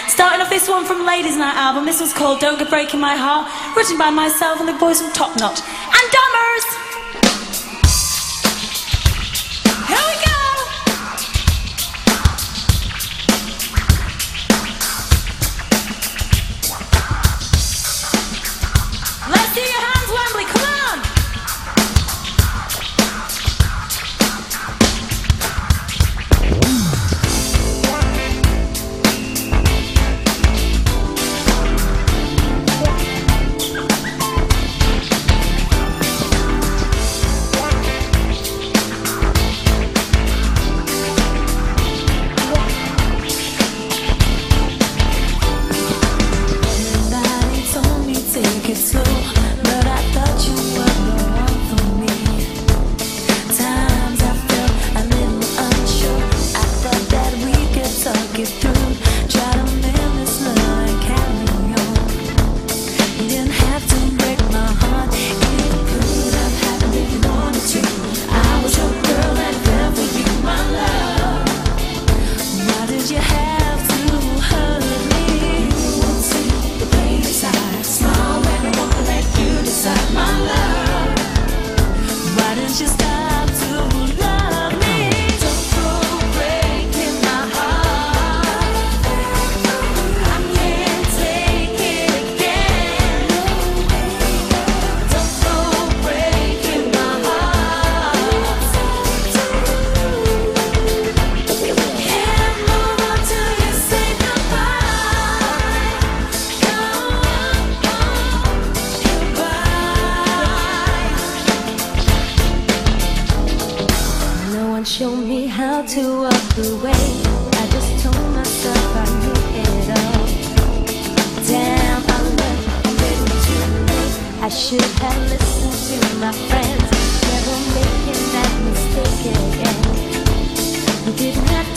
Starting off this one from Ladies Night album. This one's called Don't Go Breaking My Heart, written by myself and the boys from Top Notch and Dummers. Here we go. Let's see your hands, Wembley. Come on. Show me how to walk away. I just told myself I knew it all. Damn, I left a little too late. I should have listened to my friends. Never making that mistake again. You didn't have to